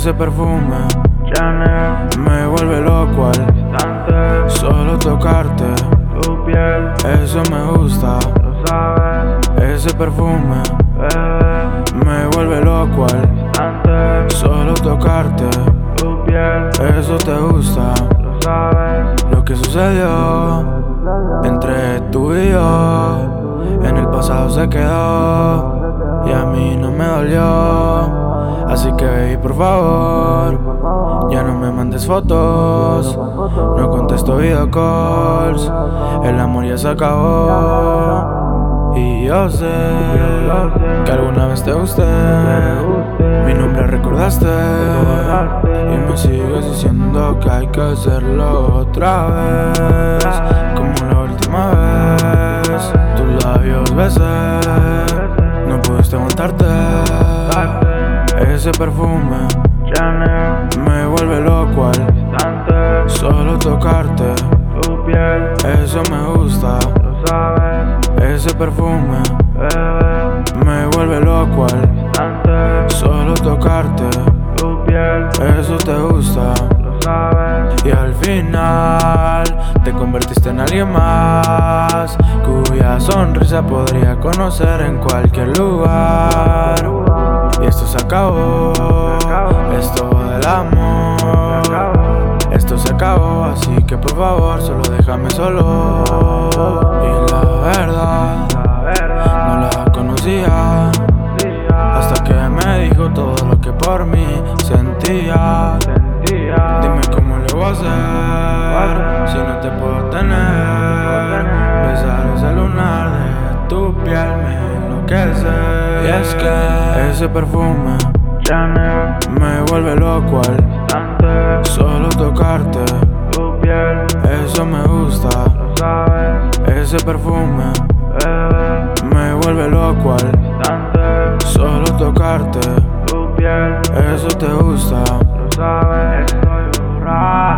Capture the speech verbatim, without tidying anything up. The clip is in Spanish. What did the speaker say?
Ese perfume Chanel me vuelve loco al instante. solo tocarte Tu piel, eso me gusta. lo sabes, Ese perfume bebé. me vuelve loco al Instante, solo tocarte tu piel, eso te gusta. lo sabes. Lo que sucedió entre tú y yo en el pasado se quedó y a mí no me dolió. Así que baby, por favor, ya no me mandes fotos, no contesto video calls, el amor ya se acabó. Y yo sé que alguna vez te gusté, mi nombre recordaste y me sigues diciendo que hay que hacerlo otra vez, como la última vez. Tus labios besé, no pudiste aguantarte. Ese perfume Chanel me vuelve loco al instante. solo tocarte Tu piel, eso me gusta. lo sabes, Ese perfume bebé. me vuelve loco al Instante, solo tocarte tu piel, eso te gusta. lo sabes. Y al final te convertiste en alguien más, cuya sonrisa podría conocer en cualquier lugar. Y esto se acabó, esto del amor, esto se acabó, así que por favor solo déjame solo. Y la verdad, no la conocía hasta que me dijo todo lo que por mí sentía. Dime cómo le voy a hacer si no te puedo tener. Besar ese lunar de tu piel me enloquece. Y es que ese perfume Chanel me vuelve loco al instante. solo tocarte Tu piel, eso me gusta. lo sabes, Ese perfume bebé. me vuelve loco al Instante, solo tocarte tu piel, eso te gusta. lo sabes. Estoy borracho.